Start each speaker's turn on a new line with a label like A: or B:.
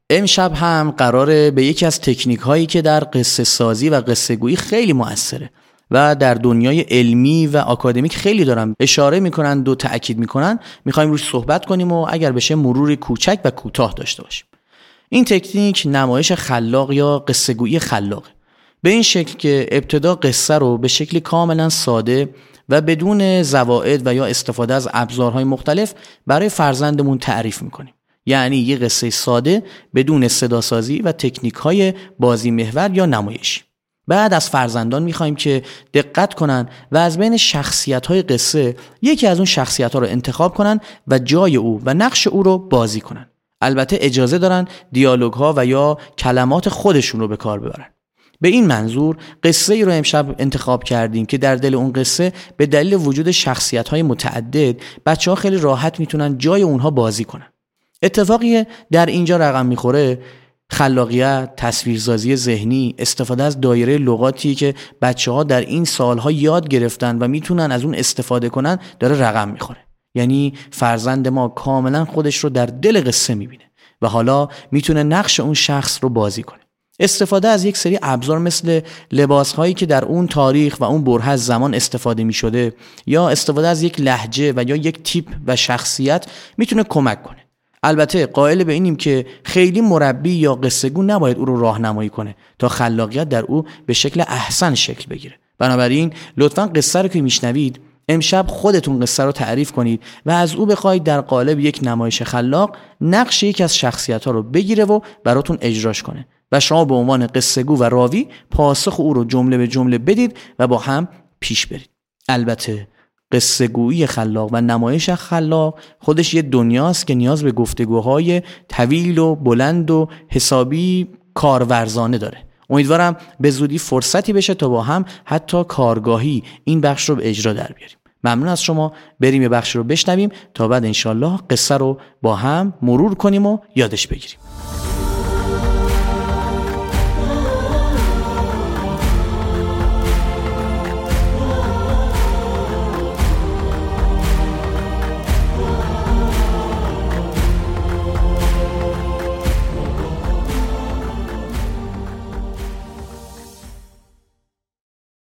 A: امشب هم قراره به یکی از تکنیک هایی که در قصه سازی و قصه گویی خیلی مؤثره و در دنیای علمی و آکادمیک خیلی دارن اشاره میکنن و تأکید میکنن، میخوایم روش صحبت کنیم و اگر بشه مروری کوچک و کوتاه داشته باشیم. این تکنیک نمایش خلاق یا قصه گویی خلاقه. به این شکل که ابتدا قصه رو به شکلی کاملا ساده و بدون زوائد و یا استفاده از ابزارهای مختلف برای فرزندمون تعریف میکنیم. یعنی یه قصه ساده بدون صداسازی و تکنیک‌های بازی محور یا نمایشی. بعد از فرزندان می‌خوایم که دقت کنن و از بین شخصیت‌های قصه یکی از اون شخصیت‌ها رو انتخاب کنن و جای او و نقش او رو بازی کنن. البته اجازه دارن دیالوگ‌ها و یا کلمات خودشون رو به کار ببرن. به این منظور قصه‌ای رو امشب انتخاب کردیم که در دل اون قصه به دلیل وجود شخصیت‌های متعدد بچه‌ها خیلی راحت میتونن جای اونها بازی کنن. اتفاقی در اینجا رقم میخوره خلاقیت، تصویرسازی ذهنی، استفاده از دایره لغاتی که بچه‌ها در این سالها یاد گرفتن و میتونن از اون استفاده کنن داره رقم میخوره. یعنی فرزند ما کاملا خودش رو در دل قصه میبینه و حالا میتونه نقش اون شخص رو بازی کنه. استفاده از یک سری ابزار مثل لباسهایی که در اون تاریخ و اون بره از زمان استفاده میشده یا استفاده از یک لهجه و یا یک تیپ و شخصیت میتونه کمک کنه. البته قائل به اینیم که خیلی مربی یا قصه گو نباید او رو راهنمایی کنه تا خلاقیت در او به شکل احسن شکل بگیره. بنابراین لطفاً قصه رو که میشنوید امشب خودتون قصه رو تعریف کنید و از او بخواید در قالب یک نمایش خلاق نقش یکی از شخصیت‌ها رو بگیره و براتون اجراش کنه و شما به عنوان قصه گو و راوی پاسخ او رو جمله به جمله بدید و با هم پیش برید. البته قصه گویی خلاق و نمایش خلاق خودش یه دنیاست که نیاز به گفتگوهای طویل و بلند و حسابی کارورزانه داره. امیدوارم به زودی فرصتی بشه تا با هم حتی کارگاهی این بخش رو به اجرا در بیاریم. ممنون از شما. بریم یه بخش رو بشنویم تا بعد انشالله قصه رو با هم مرور کنیم و یادش بگیریم.